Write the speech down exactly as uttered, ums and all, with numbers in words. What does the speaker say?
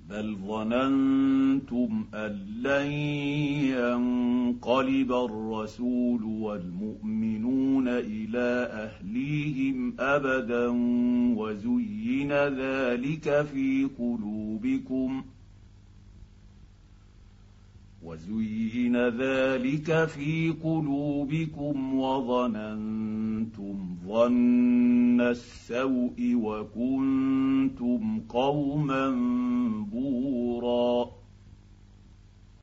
بل ظننتم أن لن ينقلب الرسول والمؤمنون إلى أهليهم أبدا وزين ذلك في قلوبكم وزين ذلك في قلوبكم وظننتم ظن السوء وكنتم قوما بورا